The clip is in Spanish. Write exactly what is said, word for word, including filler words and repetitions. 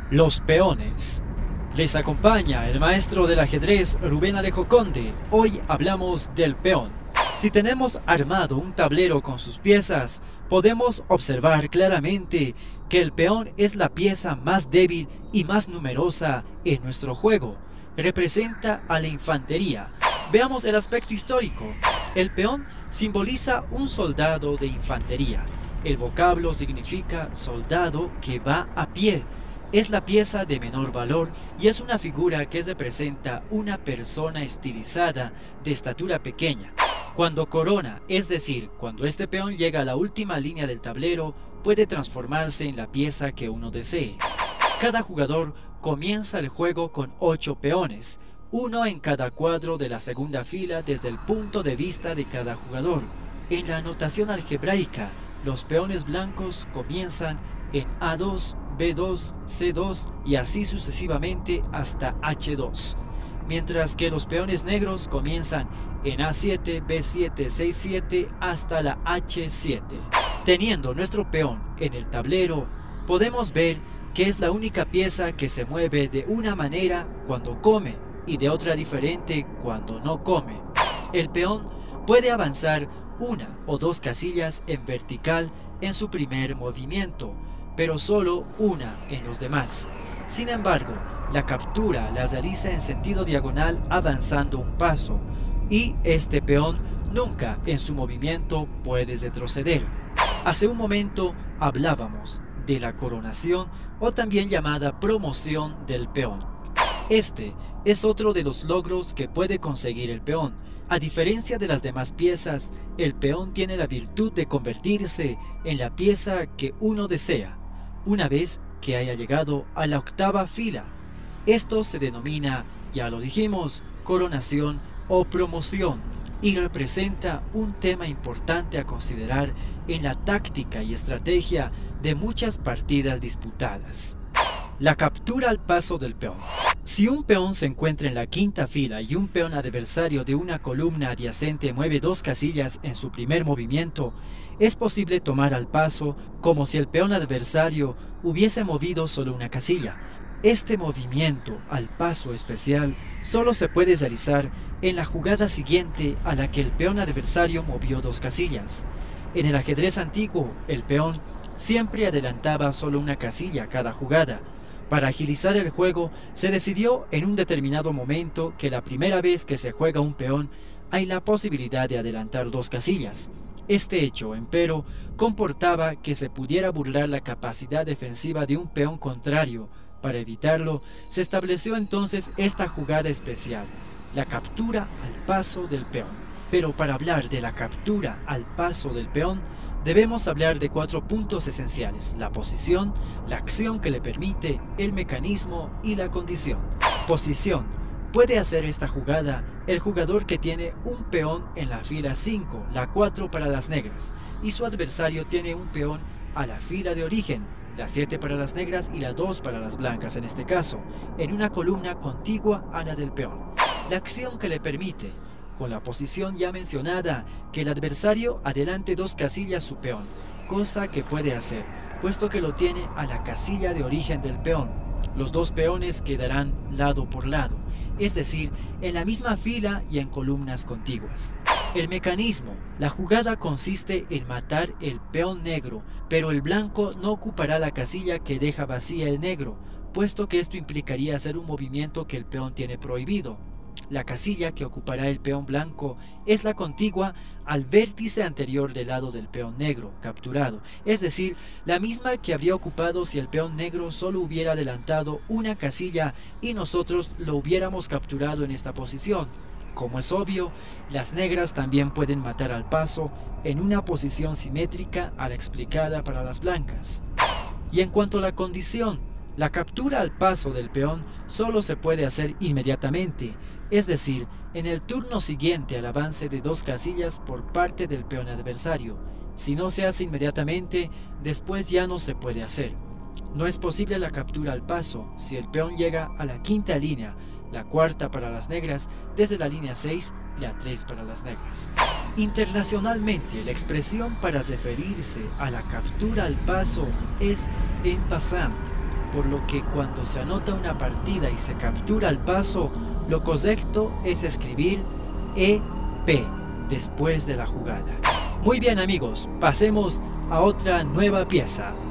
Los peones. Les acompaña el maestro del ajedrez Rubén Alejo Conde. Hoy hablamos del peón. Si tenemos armado un tablero con sus piezas, podemos observar claramente que el peón es la pieza más débil y más numerosa en nuestro juego. Representa a la infantería. Veamos el aspecto histórico. El peón simboliza un soldado de infantería. El vocablo significa soldado que va a pie. Es la pieza de menor valor y es una figura que representa una persona estilizada de estatura pequeña. Cuando corona, es decir, cuando este peón llega a la última línea del tablero, puede transformarse en la pieza que uno desee. Cada jugador comienza el juego con ocho peones, uno en cada cuadro de la segunda fila desde el punto de vista de cada jugador. En la anotación algebraica, los peones blancos comienzan en A dos, B dos, C dos y así sucesivamente hasta H dos, mientras que los peones negros comienzan en A siete, B siete, C siete hasta la H siete. Teniendo nuestro peón en el tablero, podemos ver que es la única pieza que se mueve de una manera cuando come y de otra diferente cuando no come. El peón puede avanzar una o dos casillas en vertical en su primer movimiento, pero solo una en los demás. Sin embargo, la captura la realiza en sentido diagonal avanzando un paso, y este peón nunca en su movimiento puede retroceder. Hace un momento hablábamos de la coronación o también llamada promoción del peón. Este es otro de los logros que puede conseguir el peón. A diferencia de las demás piezas, el peón tiene la virtud de convertirse en la pieza que uno desea, una vez que haya llegado a la octava fila. Esto se denomina, ya lo dijimos, coronación o promoción, y representa un tema importante a considerar en la táctica y estrategia de muchas partidas disputadas. La captura al paso del peón. Si un peón se encuentra en la quinta fila y un peón adversario de una columna adyacente mueve dos casillas en su primer movimiento, es posible tomar al paso como si el peón adversario hubiese movido solo una casilla. Este movimiento al paso especial solo se puede realizar en la jugada siguiente a la que el peón adversario movió dos casillas. En el ajedrez antiguo, el peón siempre adelantaba solo una casilla cada jugada. Para agilizar el juego, se decidió en un determinado momento que la primera vez que se juega un peón hay la posibilidad de adelantar dos casillas. Este hecho, empero, comportaba que se pudiera burlar la capacidad defensiva de un peón contrario. Para evitarlo, se estableció entonces esta jugada especial, la captura al paso del peón. Pero para hablar de la captura al paso del peón, debemos hablar de cuatro puntos esenciales: la posición, la acción que le permite, el mecanismo y la condición. Posición. Puede hacer esta jugada el jugador que tiene un peón en la fila cinco, la cuatro para las negras, y su adversario tiene un peón a la fila de origen, la siete para las negras y la dos para las blancas en este caso, en una columna contigua a la del peón. La acción que le permite, con la posición ya mencionada, que el adversario adelante dos casillas su peón, cosa que puede hacer, puesto que lo tiene a la casilla de origen del peón. Los dos peones quedarán lado por lado, es decir, en la misma fila y en columnas contiguas. El mecanismo. La jugada consiste en matar el peón negro, pero el blanco no ocupará la casilla que deja vacía el negro, puesto que esto implicaría hacer un movimiento que el peón tiene prohibido. La casilla que ocupará el peón blanco es la contigua al vértice anterior del lado del peón negro capturado, es decir, la misma que habría ocupado si el peón negro solo hubiera adelantado una casilla y nosotros lo hubiéramos capturado en esta posición. Como es obvio, las negras también pueden matar al paso en una posición simétrica a la explicada para las blancas. Y en cuanto a la condición, la captura al paso del peón solo se puede hacer inmediatamente, es decir, en el turno siguiente al avance de dos casillas por parte del peón adversario. Si no se hace inmediatamente, después ya no se puede hacer. No es posible la captura al paso si el peón llega a la quinta línea, la cuarta para las negras, desde la línea seis, la tres para las negras. Internacionalmente, la expresión para referirse a la captura al paso es en passant, por lo que cuando se anota una partida y se captura el paso, lo correcto es escribir E P después de la jugada. Muy bien amigos, pasemos a otra nueva pieza.